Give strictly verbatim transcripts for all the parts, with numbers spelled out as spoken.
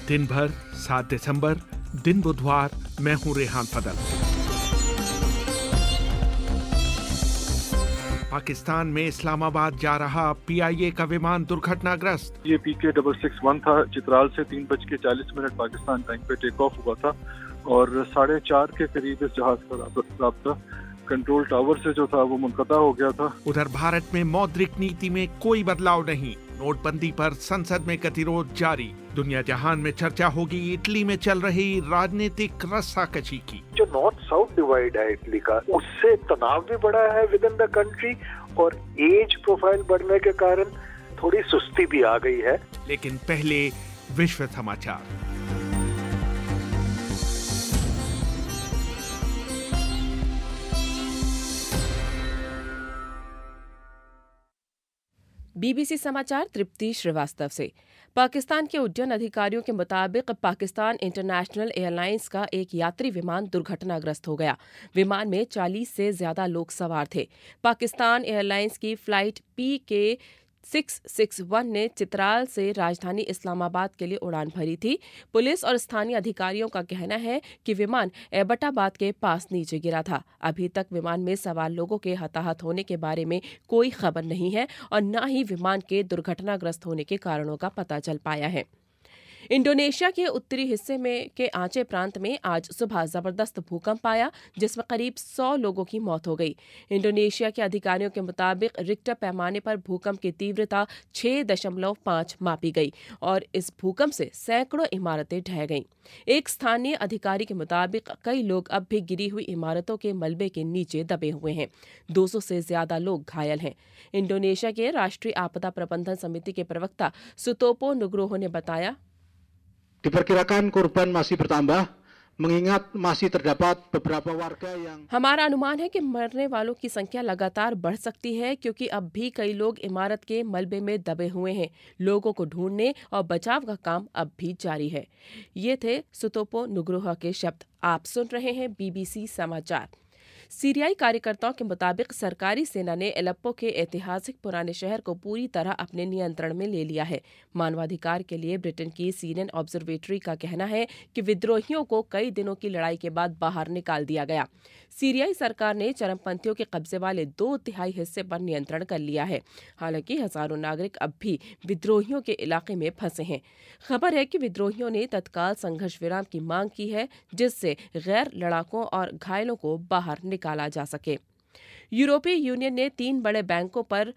दिन भर सात दिसंबर, दिन बुधवार। मैं हूं रेहान फदल। पाकिस्तान में इस्लामाबाद जा रहा पीआईए का विमान दुर्घटनाग्रस्त। ये पी के डबल सिक्स वन था। चित्राल से तीन बज के चालीस मिनट पाकिस्तान टाइम पे टेक ऑफ हुआ था और साढ़े चार के करीब इस जहाज का राब्ता कंट्रोल टावर से जो था वो मुनक़ता हो गया था। उधर भारत में मौद्रिक नीति में कोई बदलाव नहीं। नोटबंदी पर संसद में गतिरोध जारी। दुनिया जहान में चर्चा होगी इटली में चल रही राजनीतिक रस्साकशी की। जो नॉर्थ साउथ डिवाइड है इटली का, उससे तनाव भी बढ़ा है विद इन द कंट्री और एज प्रोफाइल बढ़ने के कारण थोड़ी सुस्ती भी आ गई है। लेकिन पहले विश्व समाचार। बीबीसी समाचार तृप्ति श्रीवास्तव से। पाकिस्तान के उड्डयन अधिकारियों के मुताबिक पाकिस्तान इंटरनेशनल एयरलाइंस का एक यात्री विमान दुर्घटनाग्रस्त हो गया। विमान में चालीस से ज्यादा लोग सवार थे। पाकिस्तान एयरलाइंस की flight P K six six one ने चित्राल से राजधानी इस्लामाबाद के लिए उड़ान भरी थी। पुलिस और स्थानीय अधिकारियों का कहना है कि विमान एबटाबाद के पास नीचे गिरा था। अभी तक विमान में सवार लोगों के हताहत होने के बारे में कोई खबर नहीं है और न ही विमान के दुर्घटनाग्रस्त होने के कारणों का पता चल पाया है। इंडोनेशिया के उत्तरी हिस्से में के आंचे प्रांत में आज सुबह जबरदस्त भूकंप आया, जिसमें करीब सौ लोगों की मौत हो गई। इंडोनेशिया के अधिकारियों के मुताबिक रिक्टर पैमाने पर भूकंप की तीव्रता छह दशमलव पाँच मापी गई और इस भूकंप से सैकड़ों इमारतें ढह गईं। एक स्थानीय अधिकारी के मुताबिक कई लोग अब भी गिरी हुई इमारतों के मलबे के नीचे दबे हुए हैं। दो सौ से ज्यादा लोग घायल हैं। इंडोनेशिया के राष्ट्रीय आपदा प्रबंधन समिति के प्रवक्ता सुतोपो नुग्रोहो ने बताया, Diperkirakan korban masih bertambah mengingat masih terdapat beberapa warga yang हमारा अनुमान है कि मरने वालों की संख्या लगातार बढ़ सकती है क्योंकि अब भी कई लोग इमारत के मलबे में दबे हुए हैं। लोगों को ढूंढने और बचाव का काम अब भी जारी है। ये थे सुतोपो नुग्रोहो के शब्द। आप सुन रहे हैं बीबीसी समाचार। सीरियाई कार्यकर्ताओं के मुताबिक सरकारी सेना ने एलेप्पो के ऐतिहासिक पुराने शहर को पूरी तरह अपने नियंत्रण में ले लिया है। मानवाधिकार के लिए ब्रिटेन की सीनियर ऑब्जर्वेटरी का कहना है कि विद्रोहियों को कई दिनों की लड़ाई के बाद बाहर निकाल दिया गया। सीरियाई सरकार ने चरमपंथियों के कब्जे वाले दो तिहाई हिस्से पर नियंत्रण कर लिया है। हालांकि हजारों नागरिक अब भी विद्रोहियों के इलाके में फंसे हैं। खबर है कि विद्रोहियों ने तत्काल संघर्ष विराम की मांग की है, जिससे गैर लड़ाकों और घायलों को बाहर निकाला जा सके। यूरोपीय यूनियन ने तीन बड़े बैंकों पर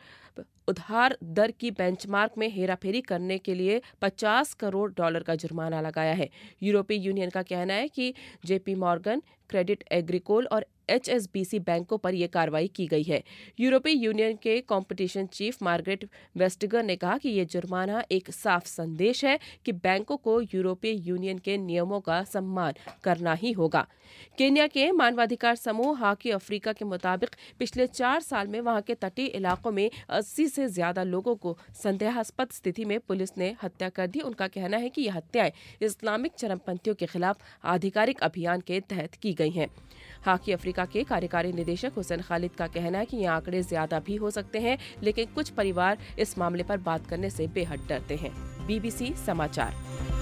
उधार दर की बेंचमार्क में हेराफेरी करने के लिए पचास करोड़ डॉलर का जुर्माना लगाया है। यूरोपीय यूनियन का कहना है कि जेपी मॉर्गन, क्रेडिट एग्रीकोल और एचएसबीसी बैंकों पर यह कार्रवाई की गई है। यूरोपीय यूनियन के कंपटीशन चीफ मार्गरेट वेस्टगर ने कहा कि यह जुर्माना एक साफ संदेश है कि बैंकों को यूरोपीय यूनियन के नियमों का सम्मान करना ही होगा। केन्या के मानवाधिकार समूह हाकी अफ्रीका के मुताबिक पिछले चार साल में वहां के तटीय इलाकों में अस्सी से ज्यादा लोगों को संदेहास्पद स्थिति में पुलिस ने हत्या कर दी। उनका कहना है कि यह हत्याएं इस्लामिक चरमपंथियों के खिलाफ आधिकारिक अभियान के तहत की गई हैं। हाकी अफ्रीका के कार्यकारी निदेशक हुसैन खालिद का कहना है कि ये आंकड़े ज्यादा भी हो सकते हैं, लेकिन कुछ परिवार इस मामले पर बात करने से बेहद डरते हैं। बीबीसी समाचार।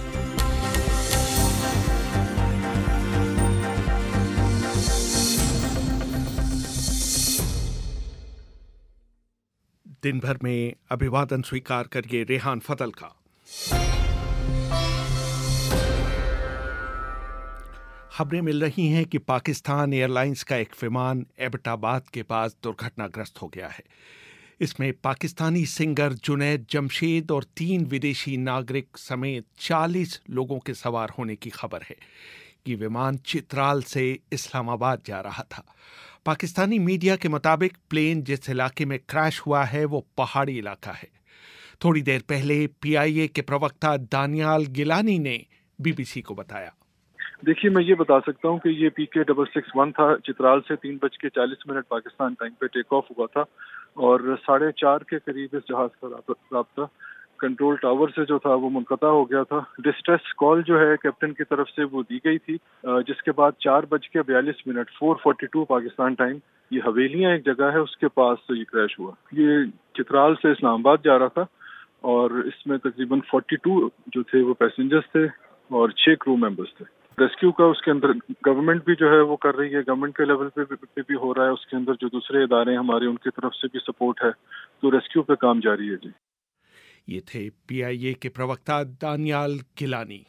दिन भर में अभिवादन स्वीकार करिए रेहान फदल का। खबरें मिल रही हैं कि पाकिस्तान एयरलाइंस का एक विमान एबटाबाद के पास दुर्घटनाग्रस्त हो गया है। इसमें पाकिस्तानी सिंगर जुनैद जमशेद और तीन विदेशी नागरिक समेत चालीस लोगों के सवार होने की खबर है। ये विमान चित्राल से इस्लामाबाद जा रहा था। पाकिस्तानी मीडिया के मुताबिक प्लेन जिस इलाके में क्रैश हुआ है वो पहाड़ी इलाका है। थोड़ी देर पहले पीआईए के प्रवक्ता दानियाल गिलानी ने बीबीसी को बताया, देखिए, मैं ये बता सकता हूँ कि ये पी के डबल सिक्स वन था। चित्राल से तीन बज के चालीस मिनट पाकिस्तान टाइम पे टेक ऑफ हुआ था और साढ़े चार के करीब इस जहाज का राब्ता कंट्रोल टावर से जो था वो मुनक़ता हो गया था। डिस्ट्रेस कॉल जो है कैप्टन की तरफ से वो दी गई थी, जिसके बाद चार बज के बयालीस minute four forty two Pakistan time ये हवेलियाँ एक जगह है उसके पास तो ये क्रैश हुआ। ये चित्राल से इस्लामाबाद जा रहा था और इसमें तकरीबन बयालीस जो थे वो पैसेंजर्स थे और छह क्रू मेंबर्स थे। रेस्क्यू का उसके अंदर गवर्नमेंट भी जो है वो कर रही है, गवर्नमेंट के लेवल पे, पे भी हो रहा है, उसके अंदर जो दूसरे इदारे हमारे उनकी तरफ से भी सपोर्ट है, तो रेस्क्यू पे काम जारी है जी। ये थे पीआईए के प्रवक्ता दानियाल गिलानी।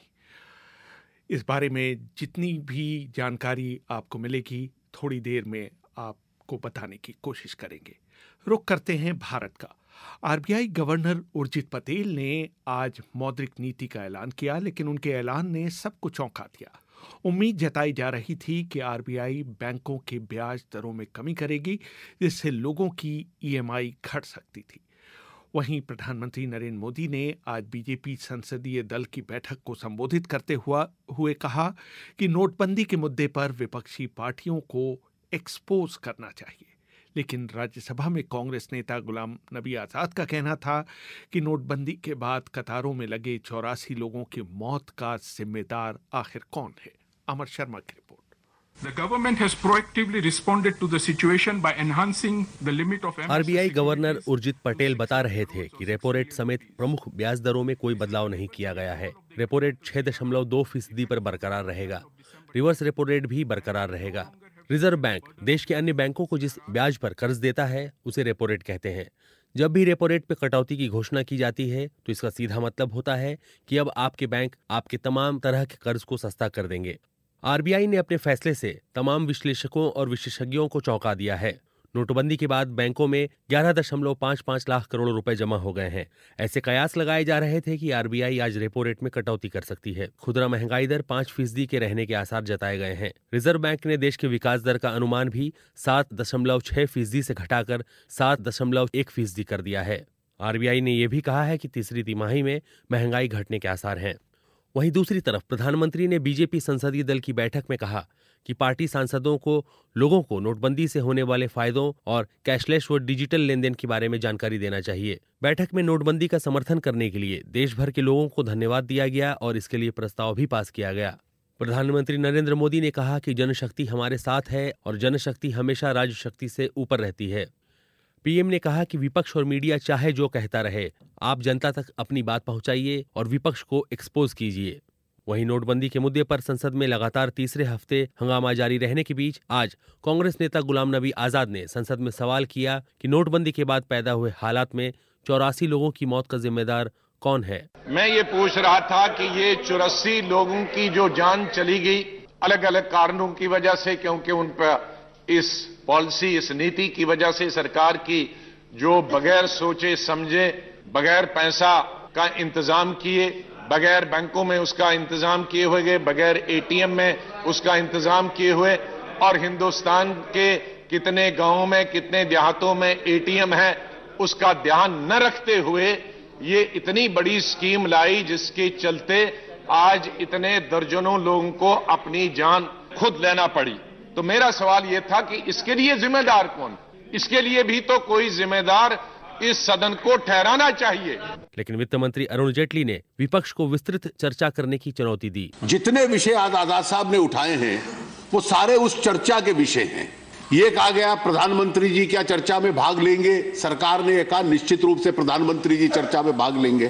इस बारे में जितनी भी जानकारी आपको मिलेगी थोड़ी देर में आपको बताने की कोशिश करेंगे। रुख करते हैं भारत का। आरबीआई गवर्नर उर्जित पटेल ने आज मौद्रिक नीति का ऐलान किया, लेकिन उनके ऐलान ने सबको चौंका दिया। उम्मीद जताई जा रही थी कि आरबीआई बैंकों के ब्याज दरों में कमी करेगी, जिससे लोगों की ईएमआई घट सकती थी। वहीं प्रधानमंत्री नरेंद्र मोदी ने आज बीजेपी संसदीय दल की बैठक को संबोधित करते हुआ हुए कहा कि नोटबंदी के मुद्दे पर विपक्षी पार्टियों को एक्सपोज करना चाहिए। लेकिन राज्यसभा में कांग्रेस नेता गुलाम नबी आजाद का कहना था कि नोटबंदी के बाद कतारों में लगे चौरासी लोगों की मौत का जिम्मेदार आखिर कौन है। अमर शर्मा की report. The government has proactively responded to the situation by enhancing the limit of RBI governor Urjit Patel बता रहे थे कि रेपो रेट समेत प्रमुख ब्याज दरों में कोई बदलाव नहीं किया गया है। रेपो रेट छह दशमलव दो फीसदी पर बरकरार रहेगा। रिवर्स रेपो रेट भी बरकरार रहेगा। रिजर्व बैंक देश के अन्य बैंकों को जिस ब्याज पर कर्ज देता है उसे रेपो रेट कहते हैं। जब भी रेपो रेट पर कटौती की घोषणा की जाती है तो इसका सीधा मतलब होता है कि अब आपके बैंक आपके तमाम तरह के कर्ज को सस्ता कर देंगे। आरबीआई ने अपने फैसले से तमाम विश्लेषकों और विशेषज्ञों को चौंका दिया है। नोटबंदी के बाद बैंकों में ग्यारह दशमलव पाँच पाँच लाख करोड़ रुपए जमा हो गए हैं। ऐसे कयास लगाए जा रहे थे कि आरबीआई आज रेपो रेट में कटौती कर सकती है। खुदरा महंगाई दर पाँच फीसदी के रहने के आसार जताए गए हैं। रिजर्व बैंक ने देश के विकास दर का अनुमान भी सात दशमलव छह फीसदी से घटाकर सात दशमलव एक फीसदी कर दिया है। आरबीआई ने यह भी कहा है कि तीसरी तिमाही में महंगाई घटने के आसार हैं। वहीं दूसरी तरफ प्रधानमंत्री ने बीजेपी संसदीय दल की बैठक में कहा कि पार्टी सांसदों को लोगों को नोटबंदी से होने वाले फायदों और कैशलेस व डिजिटल लेन देन के बारे में जानकारी देना चाहिए। बैठक में नोटबंदी का समर्थन करने के लिए देश भर के लोगों को धन्यवाद दिया गया और इसके लिए प्रस्ताव भी पास किया गया। प्रधानमंत्री नरेंद्र मोदी ने कहा कि जनशक्ति हमारे साथ है और जनशक्ति हमेशा राजशक्ति से ऊपर रहती है। पीएम ने कहा कि विपक्ष और मीडिया चाहे जो कहता रहे, आप जनता तक अपनी बात पहुंचाइए और विपक्ष को एक्सपोज कीजिए। वहीं नोटबंदी के मुद्दे पर संसद में लगातार तीसरे हफ्ते हंगामा जारी रहने के बीच आज कांग्रेस नेता गुलाम नबी आजाद ने संसद में सवाल किया कि नोटबंदी के बाद पैदा हुए हालात में चौरासी लोगों की मौत का जिम्मेदार कौन है। मैं ये पूछ रहा था कि ये चौरासी लोगों की जो जान चली गई अलग अलग कारणों की वजह से, क्योंकि उन पर इस पॉलिसी, इस नीति की वजह से सरकार की जो बगैर सोचे समझे, बगैर पैसा का इंतजाम किए, बगैर बैंकों में उसका इंतजाम किए हुए, बगैर एटीएम में उसका इंतजाम किए हुए, और हिंदुस्तान के कितने गांवों में, कितने देहातों में एटीएम है उसका ध्यान न रखते हुए ये इतनी बड़ी स्कीम लाई जिसके चलते आज इतने दर्जनों लोगों को अपनी जान खुद लेना पड़ी। तो मेरा सवाल यह था कि इसके लिए जिम्मेदार कौन? इसके लिए भी तो कोई जिम्मेदार इस सदन को ठहराना चाहिए। लेकिन वित्त मंत्री अरुण जेटली ने विपक्ष को विस्तृत चर्चा करने की चुनौती दी। जितने विषय आज आजाद साहब ने उठाए हैं वो सारे उस चर्चा के विषय हैं। ये कहा गया प्रधानमंत्री जी क्या चर्चा में भाग लेंगे, सरकार ने कहा निश्चित रूप से प्रधानमंत्री जी चर्चा में भाग लेंगे,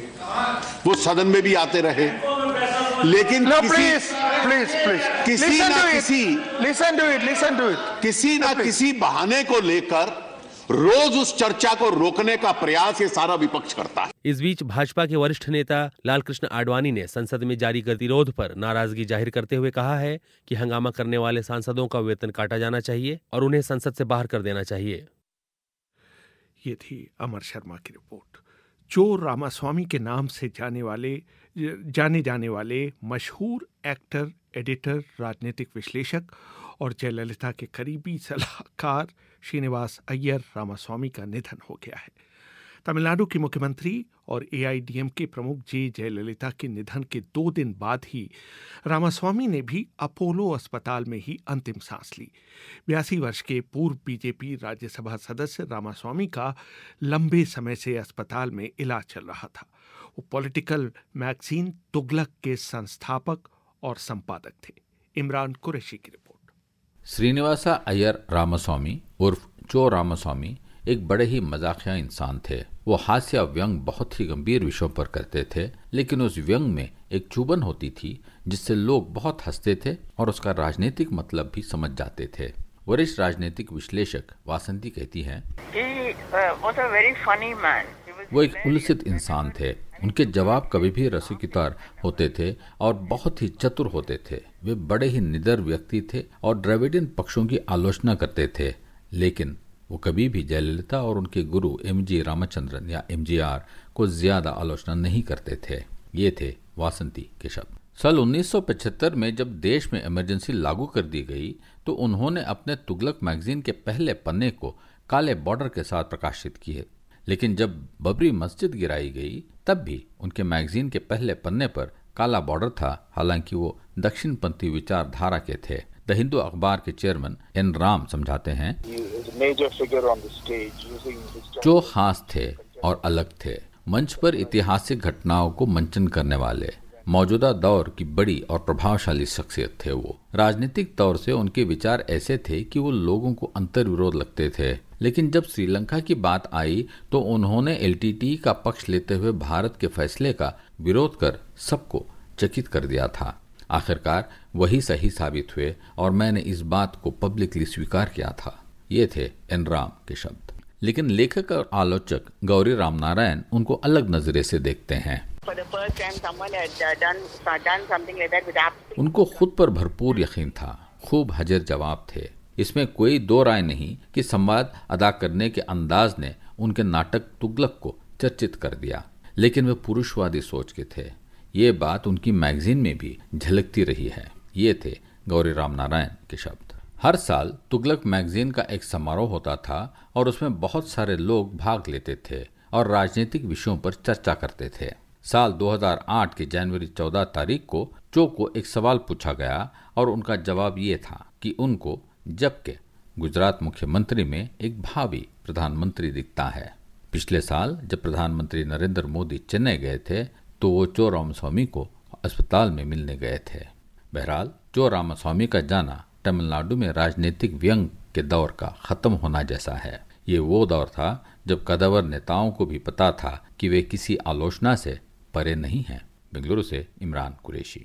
वो सदन में भी आते रहे, लेकिन no, किसी please, please, please. किसी listen ना to किसी it. Listen to it, listen to it. किसी ना no, किसी बहाने को लेकर रोज उस चर्चा को रोकने का प्रयास ये सारा विपक्ष करता है। इस बीच भाजपा के वरिष्ठ नेता लालकृष्ण आडवाणी ने संसद में जारी गतिरोध पर नाराजगी जाहिर करते हुए कहा है कि हंगामा करने वाले सांसदों का वेतन काटा जाना चाहिए और उन्हें संसद से बाहर कर देना चाहिए। ये थी अमर शर्मा की रिपोर्ट। चोर रामास्वामी के नाम से जाने वाले जाने जाने वाले मशहूर एक्टर, एडिटर, राजनीतिक विश्लेषक और जयललिता के करीबी सलाहकार श्रीनिवास अय्यर रामास्वामी का निधन हो गया है। तमिलनाडु की मुख्यमंत्री और एआईडीएमके प्रमुख जे जयललिता के निधन के दो दिन बाद ही रामास्वामी ने भी अपोलो अस्पताल में ही अंतिम सांस ली। बयासी वर्ष के पूर्व बीजेपी राज्यसभा सदस्य रामास्वामी का लंबे समय से अस्पताल में इलाज चल रहा था। वो पॉलिटिकल मैगजीन तुगलक के संस्थापक और संपादक थे। इमरान कुरैशी की रिपोर्ट। श्रीनिवासा अय्यर रामास्वामी उर्फ चो रामास्वामी एक बड़े ही मजाकिया इंसान थे। वो हास्य व्यंग बहुत ही गंभीर विषयों पर करते थे, लेकिन उस व्यंग में एक चुभन होती थी जिससे लोग बहुत हंसते थे और उसका राजनीतिक मतलब भी समझ जाते थे। वरिष्ठ राजनीतिक विश्लेषक वासंती कहती हैं, वो एक उलसित इंसान थे। उनके जवाब कभी भी रसूखदार होते थे और बहुत ही चतुर होते थे। वे बड़े ही निडर व्यक्ति थे और द्रविडियन पक्षों की आलोचना करते थे, लेकिन वो कभी भी जयललिता और उनके गुरु एम जी रामचंद्रन या एम जी आर को ज्यादा आलोचना नहीं करते थे। ये थे वासंती के शब्द। साल उन्नीस सौ पचहत्तर में जब देश में इमरजेंसी लागू कर दी गई तो उन्होंने अपने तुगलक मैगजीन के पहले पन्ने को काले बॉर्डर के साथ प्रकाशित किए, लेकिन जब बबरी मस्जिद गिराई गई तब भी उनके मैगजीन के पहले पन्ने पर काला बॉर्डर था, हालांकि वो दक्षिणपंथी विचारधारा के थे। द हिंदू अखबार के चेयरमैन एन राम समझाते हैं, जो खास थे और अलग थे, मंच पर ऐतिहासिक घटनाओं को मंचन करने वाले, मौजूदा दौर की बड़ी और प्रभावशाली शख्सियत थे। वो राजनीतिक तौर से उनके विचार ऐसे थे कि वो लोगों को अंतर्विरोध लगते थे, लेकिन जब श्रीलंका की बात आई तो उन्होंने एल टी टी का पक्ष लेते हुए भारत के फैसले का विरोध कर सबको चकित कर दिया था। आखिरकार वही सही साबित हुए और मैंने इस बात को पब्लिकली स्वीकार किया था। ये थे एन राम के शब्द। लेकिन लेखक और आलोचक गौरी रामनारायण उनको अलग नजरे से देखते हैं। उनको खुद पर भरपूर यकीन था, खूब हाजिर जवाब थे। इसमें कोई दो राय नहीं कि संवाद अदा करने के अंदाज ने उनके नाटक तुगलक को चर्चित कर दिया, लेकिन वे पुरुषवादी सोच के थे। ये बात उनकी मैगजीन में भी झलकती रही है। ये थे गौरी रामनारायण के शब्द। हर साल तुगलक मैगजीन का एक समारोह होता था और उसमें बहुत सारे लोग भाग लेते थे और राजनीतिक विषयों पर चर्चा करते थे। साल दो हज़ार आठ के जनवरी चौदह तारीख को चो को एक सवाल पूछा गया और उनका जवाब ये था कि उनको जबकि गुजरात मुख्यमंत्री में एक भावी प्रधानमंत्री दिखता है। पिछले साल जब प्रधानमंत्री नरेंद्र मोदी चेन्नई गए थे तो वो चो रामास्वामी को अस्पताल में मिलने गए थे। बहरहाल चो रामास्वामी का जाना तमिलनाडु में राजनीतिक व्यंग के दौर का खत्म होना जैसा है। ये वो दौर था जब कदावर नेताओं को भी पता था कि वे किसी आलोचना से परे नहीं हैं। बेंगलुरु से इमरान कुरैशी।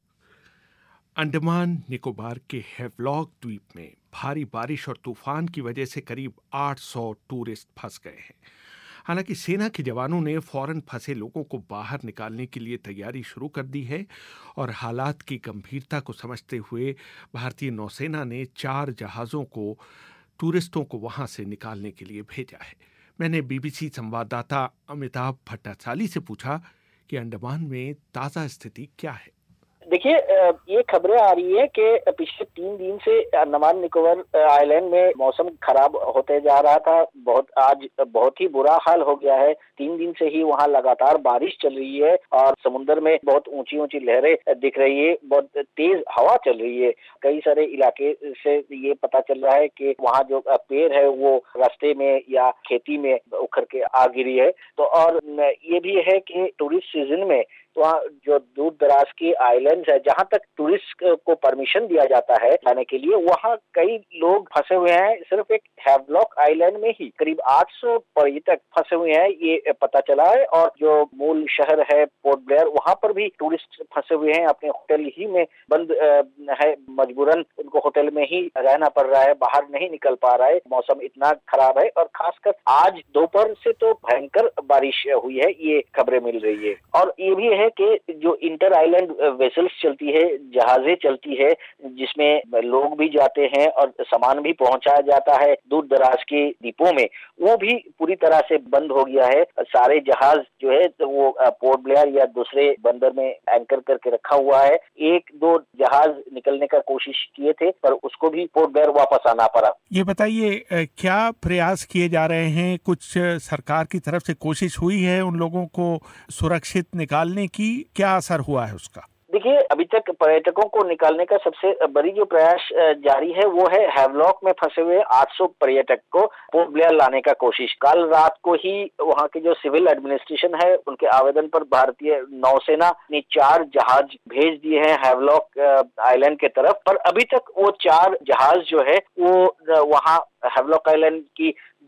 अंडमान निकोबार के हैवलॉक द्वीप में भारी बारिश और तूफान की वजह से करीब आठ सौ टूरिस्ट फंस गए हैं। हालांकि सेना के जवानों ने फौरन फंसे लोगों को बाहर निकालने के लिए तैयारी शुरू कर दी है और हालात की गंभीरता को समझते हुए भारतीय नौसेना ने चार जहाज़ों को टूरिस्टों को वहां से निकालने के लिए भेजा है। मैंने बीबीसी संवाददाता अमिताभ भट्टाचाली से पूछा कि अंडमान में ताज़ा स्थिति क्या है। देखिए, ये खबरें आ रही है कि पिछले तीन दिन से अंडमान निकोबार आइलैंड में मौसम खराब होते जा रहा था। बहुत आज बहुत ही बुरा हाल हो गया है। तीन दिन से ही वहाँ लगातार बारिश चल रही है और समुद्र में बहुत ऊंची ऊंची लहरें दिख रही है, बहुत तेज हवा चल रही है। कई सारे इलाके से ये पता चल रहा है कि वहाँ जो पेड़ है वो रास्ते में या खेती में उखड़ के आ गिरी है। तो और ये भी है कि टूरिस्ट सीजन में तो वहाँ जो दूर दराज की आइलैंड्स है जहाँ तक टूरिस्ट को परमिशन दिया जाता है जाने के लिए, वहाँ कई लोग फंसे हुए हैं। सिर्फ एक हैवलॉक आइलैंड में ही करीब आठ सौ पर्यटक फंसे हुए हैं, ये पता चला है। और जो मूल शहर है पोर्ट ब्लेयर, वहाँ पर भी टूरिस्ट फंसे हुए हैं, अपने होटल ही में बंद है। मजबूरन उनको होटल में ही रहना पड़ रहा है, बाहर नहीं निकल पा रहा है। मौसम इतना खराब है और खासकर आज दोपहर से तो भयंकर बारिश हुई है, ये खबरें मिल रही है। और ये भी है कि जो इंटर आइलैंड वेसल्स चलती है, जहाजें चलती है, जिसमें लोग भी जाते हैं और सामान भी पहुंचाया जाता है दूर दराज के द्वीपों में, वो भी पूरी तरह से बंद हो गया है। सारे जहाज जो है तो वो पोर्ट ब्लेयर या दूसरे बंदर में एंकर करके रखा हुआ है। एक दो जहाज निकलने का कोशिश किए थे पर उसको भी पोर्ट ब्लेयर वापस आना पड़ा। ये बताइए, क्या प्रयास किए जा रहे हैं? कुछ सरकार की तरफ से कोशिश हुई है उन लोगों को सुरक्षित निकालने की? क्या असर हुआ है उसका? देखिए, अभी तक पर्यटकों को निकालने का सबसे बड़ी जो प्रयास जारी है वो है हैवलॉक में फंसे हुए आठ सौ पर्यटक को पोर्ट ब्लेयर लाने का कोशिश। कल रात को ही वहाँ के जो सिविल एडमिनिस्ट्रेशन है उनके आवेदन पर भारतीय नौसेना ने चार जहाज भेज दिए हैं हैवलॉक आइलैंड के तरफ। पर अभी तक वो चार जहाज जो है वो वहाँ हैवलॉक आइलैंड की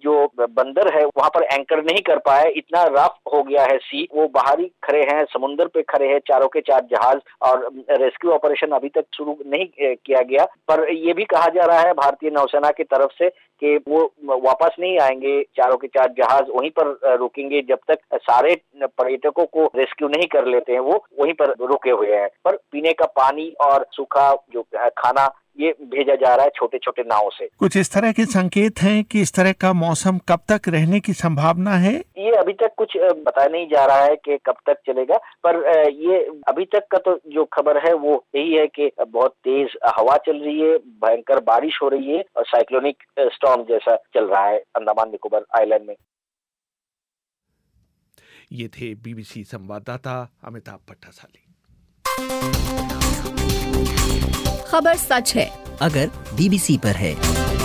जो बंदर है वहाँ पर एंकर नहीं कर पाए, इतना रफ हो गया है सी। वो बाहर ही खड़े हैं, समुद्र पे खड़े हैं चारों के चार जहाज, और रेस्क्यू ऑपरेशन अभी तक शुरू नहीं किया गया। पर ये भी कहा जा रहा है भारतीय नौसेना की तरफ से कि वो वापस नहीं आएंगे, चारों के चार जहाज वहीं पर रुकेंगे जब तक सारे पर्यटकों को रेस्क्यू नहीं कर लेते हैं। वो वहीं पर रुके हुए हैं, पर पीने का पानी और सूखा जो खाना ये भेजा जा रहा है छोटे छोटे नावों से। कुछ इस तरह के संकेत हैं कि इस तरह का मौसम कब तक रहने की संभावना है? ये अभी तक कुछ बताया नहीं जा रहा है कि कब तक चलेगा, पर ये अभी तक का तो जो खबर है वो यही है कि बहुत तेज हवा चल रही है, भयंकर बारिश हो रही है और साइक्लोनिक स्टॉर्म जैसा चल रहा है अंडमान निकोबार आइलैंड में। ये थे बीबीसी संवाददाता अमिताभ भट्टासाली। खबर सच है अगर बीबीसी पर है।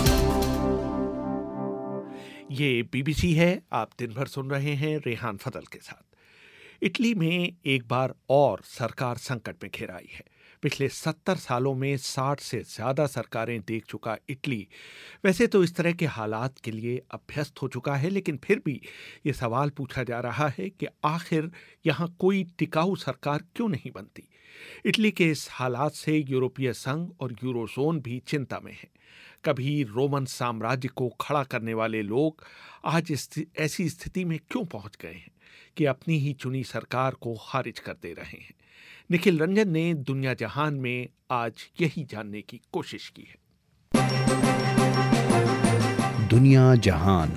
ये बीबीसी है, आप दिन भर सुन रहे हैं रेहान फजल के साथ। इटली में एक बार और सरकार संकट में घिर आई है। पिछले सत्तर सालों में साठ से ज्यादा सरकारें देख चुका इटली वैसे तो इस तरह के हालात के लिए अभ्यस्त हो चुका है, लेकिन फिर भी ये सवाल पूछा जा रहा है कि आखिर यहाँ कोई टिकाऊ सरकार क्यों नहीं बनती। इटली के इस हालात से यूरोपीय संघ और यूरोजोन भी चिंता में है। कभी रोमन साम्राज्य को खड़ा करने वाले लोग आज ऐसी स्थिति में क्यों पहुंच गए हैं कि अपनी ही चुनी सरकार को खारिज कर दे रहे हैं। निखिल रंजन ने दुनिया जहान में आज यही जानने की कोशिश की है। दुनिया जहान।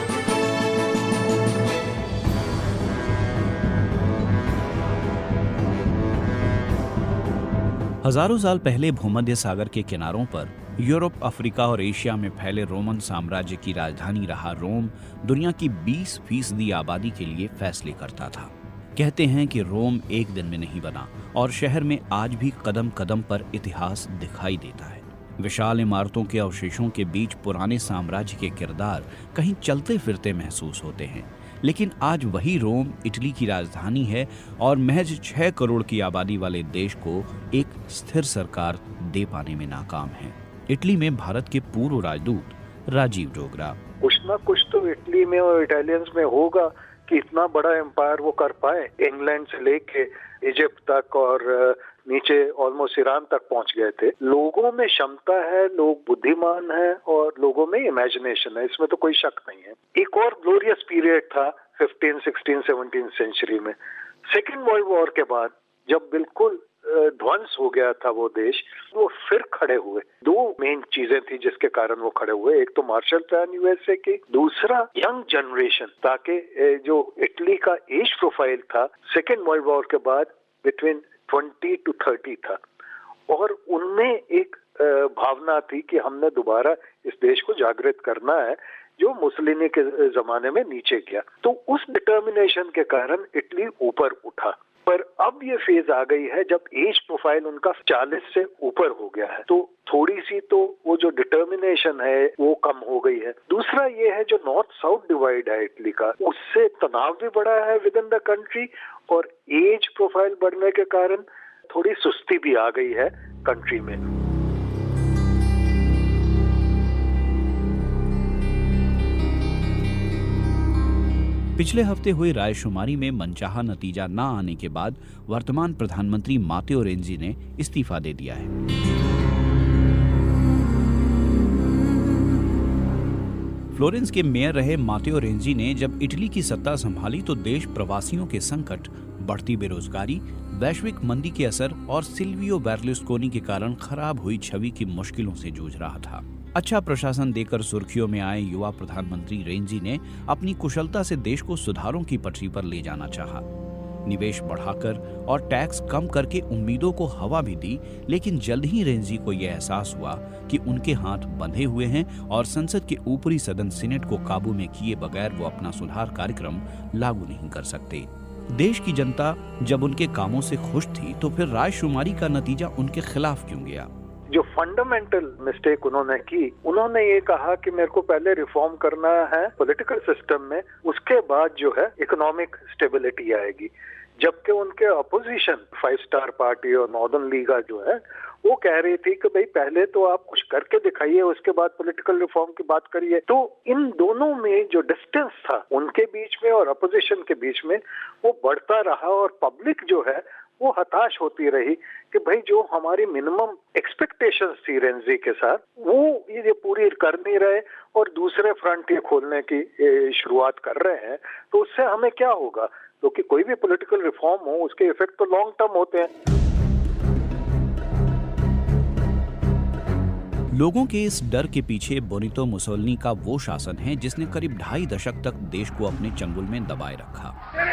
हजारों साल पहले भूमध्य सागर के किनारों पर यूरोप, अफ्रीका और एशिया में फैले रोमन साम्राज्य की राजधानी रहा रोम दुनिया की बीस फीसदी आबादी के लिए फैसले करता था। कहते हैं कि रोम एक दिन में नहीं बना और शहर में आज भी कदम कदम पर इतिहास दिखाई देता है। विशाल इमारतों के अवशेषों के बीच पुराने साम्राज्य के किरदार कहीं चलते फिरते महसूस होते हैं, लेकिन आज वही रोम इटली की राजधानी है और महज छह करोड़ की आबादी वाले देश को एक स्थिर सरकार दे पाने में नाकाम है। इटली में भारत के पूर्व राजदूत राजीव डोगरा। कुछ ना कुछ तो इटली में और इटालियंस में होगा कि इतना बड़ा एम्पायर वो कर पाए। इंग्लैंड से लेके इजिप्ट तक और नीचे ऑलमोस्ट ईरान तक पहुंच गए थे। लोगों में क्षमता है, लोग बुद्धिमान हैं और लोगों में इमेजिनेशन है, इसमें तो कोई शक नहीं है। एक और ग्लोरियस पीरियड था फिफ्टीन, सिक्सटीन, सेवनटीन सेंचुरी में। सेकेंड वर्ल्ड वॉर के बाद जब बिल्कुल ध्वंस हो गया था वो देश, वो फिर खड़े हुए। दो मेन चीजें थी जिसके कारण वो खड़े हुए। एक तो मार्शल प्लान यूएसए की, दूसरा यंग जनरेशन, ताकि जो इटली का एज प्रोफाइल था सेकेंड वर्ल्ड वॉर के बाद बिटवीन ट्वेंटी टू थर्टी था, और उनमें एक भावना थी कि हमने दोबारा इस देश को जागृत करना है जो मुसलिनी के जमाने में नीचे गया। तो उस डिटर्मिनेशन के कारण इटली ऊपर उठा। पर अब ये फेज आ गई है जब एज प्रोफाइल उनका चालीस से ऊपर हो गया है, तो थोड़ी सी तो वो जो डिटर्मिनेशन है वो कम हो गई है। दूसरा ये है जो नॉर्थ साउथ डिवाइड है इटली का, उससे तनाव भी बढ़ा है विद इन द कंट्री, और एज प्रोफाइल बढ़ने के कारण थोड़ी सुस्ती भी आ गई है कंट्री में। पिछले हफ्ते हुई रायशुमारी में मनचाहा नतीजा न आने के बाद वर्तमान प्रधानमंत्री मातेओ रेंजी ने इस्तीफा दे दिया है। फ्लोरेंस के मेयर रहे मातेओ रेंजी ने जब इटली की सत्ता संभाली तो देश प्रवासियों के संकट, बढ़ती बेरोजगारी, वैश्विक मंदी के असर और सिल्वियो बेर्लुस्कोनी के कारण खराब हुई छवि की मुश्किलों से जूझ रहा था। अच्छा प्रशासन देकर सुर्खियों में आए युवा प्रधानमंत्री रेंजी ने अपनी कुशलता से देश को सुधारों की पटरी पर ले जाना चाहा। निवेश बढ़ाकर और टैक्स कम करके उम्मीदों को हवा भी दी, लेकिन जल्द ही रेंजी को यह एहसास हुआ कि उनके हाथ बंधे हुए हैं और संसद के ऊपरी सदन सीनेट को काबू में किए बगैर वो अपना सुधार कार्यक्रम लागू नहीं कर सकते। देश की जनता जब उनके कामों से खुश थी तो फिर रायशुमारी का नतीजा उनके खिलाफ क्यों गया? जो फंडामेंटल मिस्टेक उन्होंने की, उन्होंने ये कहा कि मेरे को पहले रिफॉर्म करना है पॉलिटिकल सिस्टम में, उसके बाद जो है इकोनॉमिक स्टेबिलिटी आएगी। जबकि उनके अपोजिशन फाइव स्टार पार्टी और नॉर्दर्न लीगा जो है वो कह रही थी कि भाई पहले तो आप कुछ करके दिखाइए, उसके बाद पॉलिटिकल रिफॉर्म की बात करिए। तो इन दोनों में जो डिस्टेंस था उनके बीच में और अपोजिशन के बीच में, वो बढ़ता रहा और पब्लिक जो है वो हताश होती रही कि भाई जो हमारी मिनिमम एक्सपेक्टेशंस थी रेंजी के साथ वो ये पूरी कर नहीं रहे और दूसरे फ्रंट ये खोलने की शुरुआत कर रहे हैं। तो उससे हमें क्या होगा? क्योंकि कोई भी पॉलिटिकल रिफॉर्म हो उसके इफेक्ट तो लॉन्ग टर्म होते हैं। लोगों के इस डर के पीछे बेनितो मुसोलिनी का वो शासन है जिसने करीब ढाई दशक तक देश को अपने चंगुल में दबाए रखा।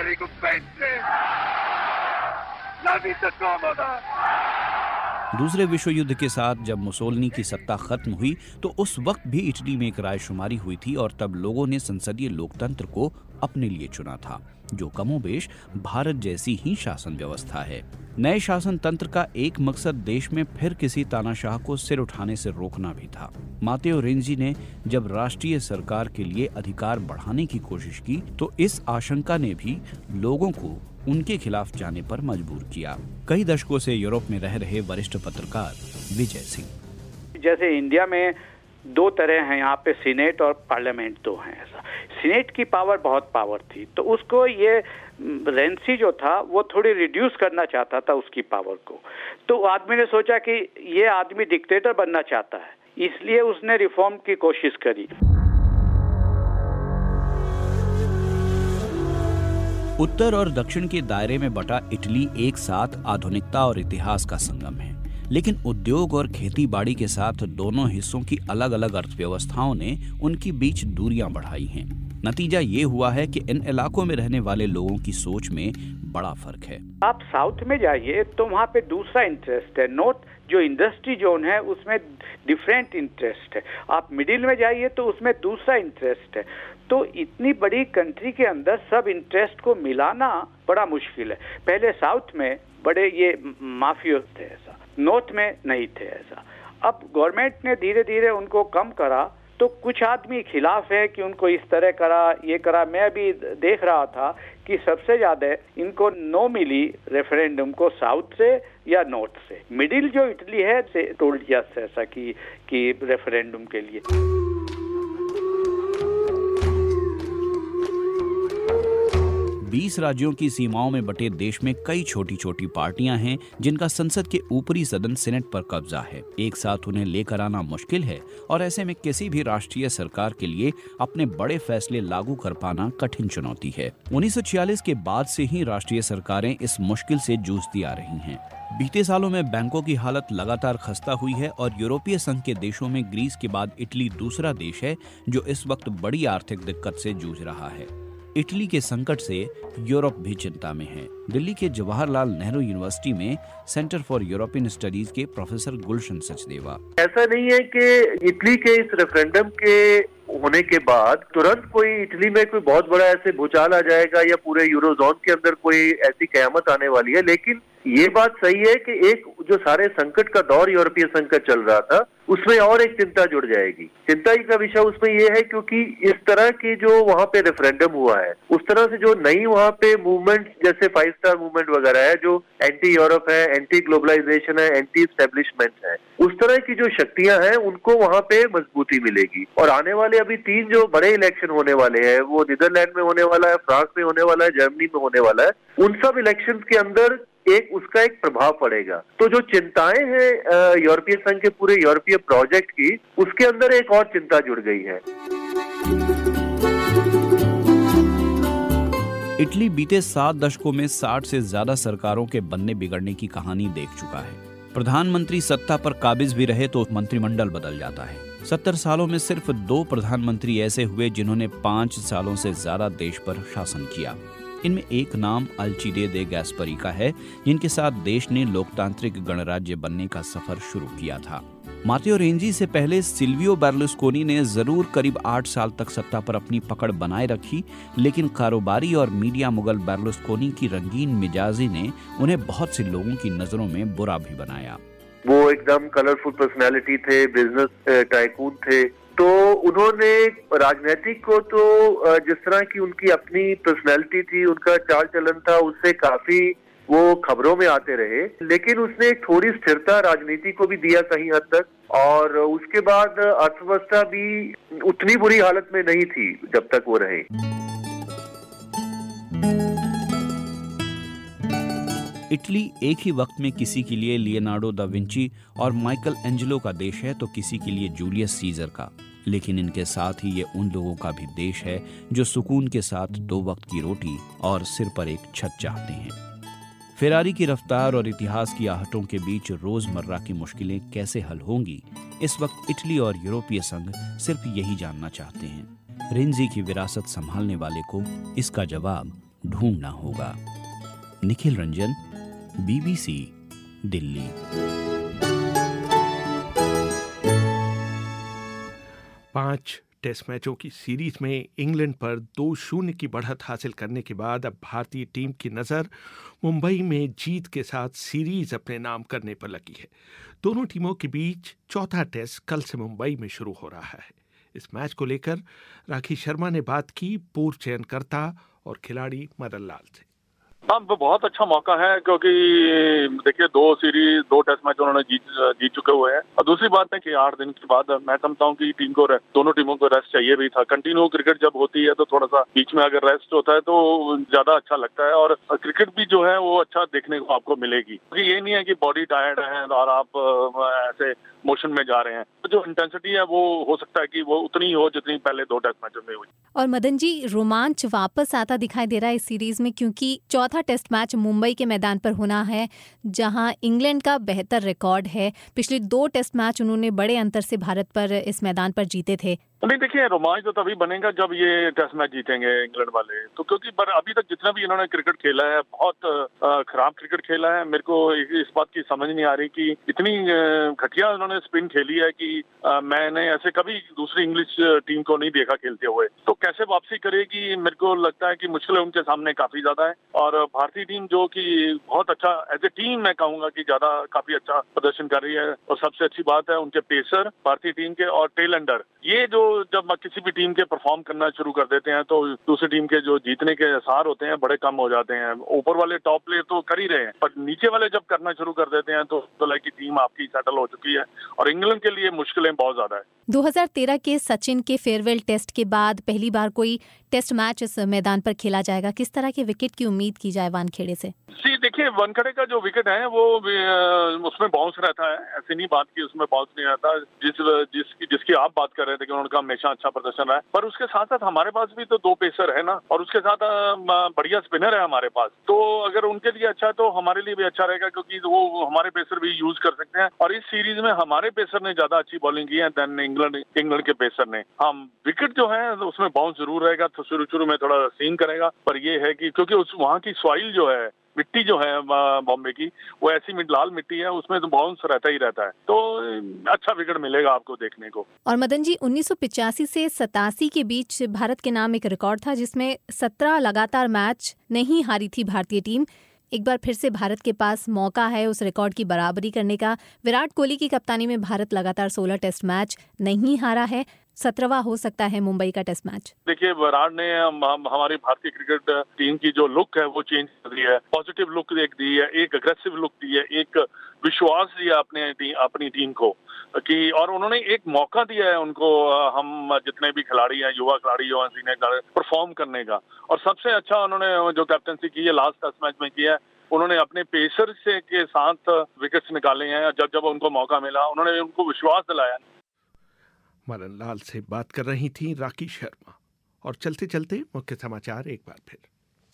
दूसरे विश्व युद्ध के साथ जब मुसोलिनी की सत्ता खत्म हुई तो उस वक्त भी इटली में एक रायशुमारी हुई थी और तब लोगों ने संसदीय लोकतंत्र को अपने लिए चुना था, जो कमोबेश भारत जैसी ही शासन व्यवस्था है। नए शासन तंत्र का एक मकसद देश में फिर किसी तानाशाह को सिर उठाने से रोकना भी था। मातेओ रेंजी ने जब राष्ट्रीय सरकार के लिए अधिकार बढ़ाने की कोशिश की तो इस आशंका ने भी लोगों को उनके खिलाफ जाने पर मजबूर किया। कई दशकों से यूरोप में रह रहे वरिष्ठ पत्रकार विजय सिंह। जैसे इंडिया में दो तरह हैं, यहाँ पे सीनेट और पार्लियामेंट दो हैं। ऐसा सीनेट की पावर बहुत पावर थी, तो उसको ये रेंसी जो था वो थोड़ी रिड्यूस करना चाहता था उसकी पावर को। तो आदमी ने सोचा कि ये आदमी डिक्टेटर बनना चाहता है, इसलिए उसने रिफॉर्म की कोशिश करी। उत्तर और दक्षिण के दायरे में बटा इटली एक साथ आधुनिकता और इतिहास का संगम है, लेकिन उद्योग और खेती बाड़ी के साथ दोनों हिस्सों की अलग अलग अर्थव्यवस्थाओं ने उनकी बीच दूरियां बढ़ाई हैं। नतीजा ये हुआ है कि इन इलाकों में रहने वाले लोगों की सोच में बड़ा फर्क है। आप साउथ में जाइए तो वहाँ पे दूसरा इंटरेस्ट है। नॉर्थ जो इंडस्ट्री जोन है उसमें डिफरेंट इंटरेस्ट है। आप मिडिल में जाइए तो उसमें दूसरा इंटरेस्ट है। तो इतनी बड़ी कंट्री के अंदर सब इंटरेस्ट को मिलाना बड़ा मुश्किल है। पहले साउथ में बड़े ये माफिया थे ऐसा, नॉर्थ में नहीं थे ऐसा। अब गवर्नमेंट ने धीरे धीरे उनको कम करा, तो कुछ आदमी खिलाफ है कि उनको इस तरह करा ये करा। मैं अभी देख रहा था कि सबसे ज्यादा इनको नो मिली रेफरेंडम को साउथ से या नॉर्थ से। मिडिल जो इटली है से टोल्ड यस ऐसा कि कि रेफरेंडम के लिए। बीस राज्यों की सीमाओं में बटे देश में कई छोटी छोटी पार्टियां हैं जिनका संसद के ऊपरी सदन सीनेट पर कब्जा है। एक साथ उन्हें लेकर आना मुश्किल है और ऐसे में किसी भी राष्ट्रीय सरकार के लिए अपने बड़े फैसले लागू कर पाना कठिन चुनौती है। उन्नीस सौ छियालीस के बाद से ही राष्ट्रीय सरकारें इस मुश्किल से जूझती आ रही हैं। बीते सालों में बैंकों की हालत लगातार खस्ता हुई है और यूरोपीय संघ के देशों में ग्रीस के बाद इटली दूसरा देश है जो इस वक्त बड़ी आर्थिक दिक्कत से जूझ रहा है। इटली के संकट से यूरोप भी चिंता में है। दिल्ली के जवाहरलाल नेहरू यूनिवर्सिटी में सेंटर फॉर यूरोपियन स्टडीज के प्रोफेसर गुलशन सचदेवा। ऐसा नहीं है कि इटली के इस रेफरेंडम के होने के बाद तुरंत कोई इटली में कोई बहुत बड़ा ऐसे भूचाल आ जाएगा या पूरे यूरोजोन के अंदर कोई ऐसी कयामत आने वाली है। लेकिन ये बात सही है कि एक जो सारे संकट का दौर यूरोपीय संघ का चल रहा था उसमें और एक चिंता जुड़ जाएगी। चिंता का विषय उसमें ये है क्योंकि इस तरह की जो वहाँ पे रेफरेंडम हुआ है उस तरह से जो नई वहाँ पे मूवमेंट जैसे फाइव स्टार मूवमेंट वगैरह है जो एंटी यूरोप है, एंटी ग्लोबलाइजेशन है, एंटी स्टेब्लिशमेंट है, उस तरह की जो शक्तियां हैं उनको वहाँ पे मजबूती मिलेगी। और आने वाले अभी तीन जो बड़े इलेक्शन होने वाले हैं वो नीदरलैंड में होने वाला है, फ्रांस में होने वाला है, जर्मनी में होने वाला है। उन सब इलेक्शन के अंदर एक उसका एक प्रभाव पड़ेगा। तो जो चिंताएं हैं यूरोपीय संघ के पूरे यूरोपीय प्रोजेक्ट की, उसके अंदर एक और चिंता जुड़ गई है। इटली बीते सात दशकों में साठ से ज्यादा सरकारों के बनने बिगड़ने की कहानी देख चुका है। प्रधानमंत्री सत्ता पर काबिज भी रहे तो मंत्रिमंडल बदल जाता है। सत्तर सालों में सिर्फ दो प्रधानमंत्री ऐसे हुए जिन्होंने पांच सालों से ज्यादा देश पर शासन किया। इनमें एक नाम अल्चिडे दे गैस्परी का है, जिनके साथ देश ने लोकतांत्रिक गणराज्य बनने का सफर शुरू किया था। मातेओ रेंजी से पहले सिल्वियो बेर्लुस्कोनी ने जरूर करीब आठ साल तक सत्ता पर अपनी पकड़ बनाए रखी, लेकिन कारोबारी और मीडिया मुगल बेर्लुस्कोनी की रंगीन मिजाजी ने उन्हें बहुत से लोगों की नजरों में बुरा भी बनाया। वो एकदम कलरफुल पर्सनैलिटी थे, बिजनेस टाइकून थे, तो उन्होंने राजनीतिक को तो जिस तरह की उनकी अपनी पर्सनैलिटी थी, उनका चाल चलन था, उससे काफी वो खबरों में आते रहे, लेकिन उसने एक थोड़ी स्थिरता राजनीति को भी दिया कहीं हद तक, और उसके बाद अर्थव्यवस्था भी उतनी बुरी हालत में नहीं थी जब तक वो रहे। इटली एक ही वक्त में किसी के लिए लियोनार्डो दा विंची और माइकल एंजेलो का देश है तो किसी के लिए जूलियस सीजर का, लेकिन इनके साथ ही ये उन लोगों का भी देश है जो सुकून के साथ दो वक्त की रोटी और सिर पर एक छत चाहते हैं। फेरारी की रफ्तार और इतिहास की आहटों के बीच रोजमर्रा की मुश्किलें कैसे हल होंगी, इस वक्त इटली और यूरोपीय संघ सिर्फ यही जानना चाहते हैं। रेंजी की विरासत संभालने वाले को इसका जवाब ढूंढना होगा। निखिल रंजन, बीबीसी, दिल्ली। पांच टेस्ट मैचों की सीरीज में इंग्लैंड पर दो शून्य की बढ़त हासिल करने के बाद अब भारतीय टीम की नज़र मुंबई में जीत के साथ सीरीज अपने नाम करने पर लगी है। दोनों टीमों के बीच चौथा टेस्ट कल से मुंबई में शुरू हो रहा है। इस मैच को लेकर राखी शर्मा ने बात की पूर्व चयनकर्ता और खिलाड़ी मदन लाल से। हाँ, बहुत अच्छा मौका है क्योंकि देखिए दो सीरीज दो टेस्ट मैच उन्होंने जीत जीत चुके हुए हैं, और दूसरी बात है कि आठ दिन के बाद मैं समझता हूँ कि टीम को दोनों टीमों को रेस्ट चाहिए भी था। कंटिन्यू क्रिकेट जब होती है तो थोड़ा सा बीच में अगर रेस्ट होता है तो ज्यादा अच्छा लगता है, और क्रिकेट भी जो है वो अच्छा देखने को आपको मिलेगी, क्योंकि ये नहीं है कि बॉडी टायर्ड है और आप ऐसे मोशन में जा रहे हैं। तो जो इंटेंसिटी है वो हो सकता है कि वो उतनी हो जितनी पहले दो टेस्ट मैचों में हुई। और मदन जी, रोमांच वापस आता दिखाई दे रहा है इस सीरीज में, क्योंकि चौथा टेस्ट मैच मुंबई के मैदान पर होना है जहां इंग्लैंड का बेहतर रिकॉर्ड है। पिछले दो टेस्ट मैच उन्होंने बड़े अंतर से भारत पर इस मैदान पर जीते थे। नहीं, देखिए रोमांच तो तभी बनेगा जब ये टेस्ट मैच जीतेंगे इंग्लैंड वाले, तो क्योंकि पर अभी तक जितना भी इन्होंने क्रिकेट खेला है बहुत खराब क्रिकेट खेला है। मेरे को इस बात की समझ नहीं आ रही कि इतनी घटिया उन्होंने स्पिन खेली है कि आ, मैंने ऐसे कभी दूसरी इंग्लिश टीम को नहीं देखा खेलते हुए। तो कैसे वापसी करेगी, मेरे को लगता है कि मुश्किलें उनके सामने काफी ज्यादा है, और भारतीय टीम जो कि बहुत अच्छा एज ए टीम मैं कहूंगा कि ज्यादा काफी अच्छा प्रदर्शन कर रही है। और सबसे अच्छी बात है उनके पेसर भारतीय टीम के और टेलेंडर, ये जो जब किसी भी टीम के परफॉर्म करना शुरू कर देते हैं तो दूसरी टीम के जो जीतने के आसार होते हैं बड़े कम हो जाते हैं। ऊपर वाले टॉप प्लेयर तो कर ही रहे हैं, पर नीचे वाले जब करना शुरू कर देते हैं तो, तो लाइक की टीम आपकी सेटल हो चुकी है, और इंग्लैंड के लिए मुश्किलें बहुत ज्यादा है। दो हज़ार तेरह के सचिन के फेयरवेल टेस्ट के बाद पहली बार कोई टेस्ट मैच इस मैदान पर खेला जाएगा। किस तरह के विकेट की उम्मीद की जाए वानखेड़े से? जी देखिए, वानखेड़े का जो विकेट है वो उसमें बाउंस रहता है, ऐसी नहीं बात की उसमें बाउंस नहीं रहता। जिस जिसकी जिसकी आप बात कर रहे थे कि उनका हमेशा अच्छा प्रदर्शन रहा है, पर उसके साथ साथ हमारे पास भी तो दो पेसर है ना, और उसके साथ बढ़िया स्पिनर है हमारे पास। तो अगर उनके लिए अच्छा है तो हमारे लिए भी अच्छा रहेगा, क्योंकि वो हमारे पेसर भी यूज कर सकते हैं। और इस सीरीज में हमारे पेसर ने ज्यादा अच्छी बॉलिंग की है देन इंग्लैंड इंग्लैंड के पेसर ने। हम विकेट जो है उसमें बाउंस जरूर रहेगा, तो शुरू शुरू में थोड़ा सीन करेगा, पर ये है कि क्योंकि उस वहाँ की सॉइल जो है, मिट्टी जो है बॉम्बे की, वो ऐसी लाल मिट्टी है, उसमें तो बाउंस रहता ही रहता है, तो अच्छा विकेट मिलेगा आपको देखने को। और मदन जी, उन्नीस सौ पिचासी से सतासी के बीच भारत के नाम एक रिकॉर्ड था जिसमें सत्रह लगातार मैच नहीं हारी थी भारतीय टीम। एक बार फिर से भारत के पास मौका है उस रिकॉर्ड की बराबरी करने का। विराट कोहली की कप्तानी में भारत लगातार सोलह टेस्ट मैच नहीं हारा है। सत्रहवां हो सकता है मुंबई का टेस्ट मैच। देखिए, विराट ने हम, हम, हमारी भारतीय क्रिकेट टीम की जो लुक है वो चेंज कर दी है, पॉजिटिव लुक एक दी है, एक अग्रेसिव लुक दी है, एक विश्वास दिया अपने टी, अपनी टीम को कि, और उन्होंने एक मौका दिया है उनको, हम जितने भी खिलाड़ी हैं, युवा खिलाड़ी जो हैं, परफॉर्म करने का। और सबसे अच्छा उन्होंने जो कैप्टनसी की है लास्ट टेस्ट मैच में किया है, उन्होंने अपने पेसर से के साथ विकेट्स निकाले हैं। जब जब उनको मौका मिला उन्होंने उनको विश्वास दिलाया। मदन लाल से बात कर रही थी राखी शर्मा। और चलते चलते मुख्य समाचार एक बार फिर।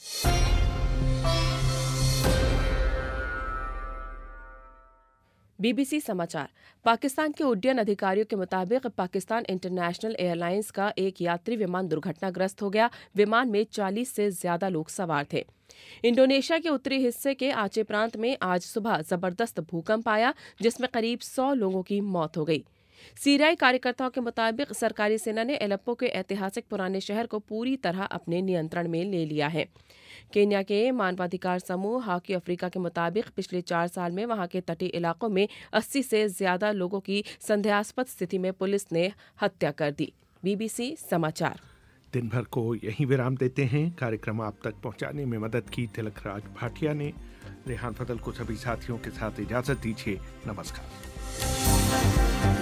बीबीसी समाचार। पाकिस्तान के उड्डयन अधिकारियों के मुताबिक पाकिस्तान इंटरनेशनल एयरलाइंस का एक यात्री विमान दुर्घटनाग्रस्त हो गया। विमान में चालीस से ज्यादा लोग सवार थे। इंडोनेशिया के उत्तरी हिस्से के आचे प्रांत में आज सुबह जबरदस्त भूकंप आया, जिसमें करीब सौ लोगों की मौत हो गई। सीरियाई कार्यकर्ताओं के मुताबिक सरकारी सेना ने एलेप्पो के ऐतिहासिक पुराने शहर को पूरी तरह अपने नियंत्रण में ले लिया है। केन्या के मानवाधिकार समूह हॉकी अफ्रीका के मुताबिक पिछले चार साल में वहां के तटीय इलाकों में अस्सी से ज्यादा लोगों की संदेहास्पद स्थिति में पुलिस ने हत्या कर दी। बीबीसी समाचार। दिन भर को यहीं विराम देते हैं। कार्यक्रम आप तक पहुंचाने में मदद की तिलक राज भाटिया ने। रेहान फजल को सभी साथियों के साथ इजाजत दीजिए। नमस्कार।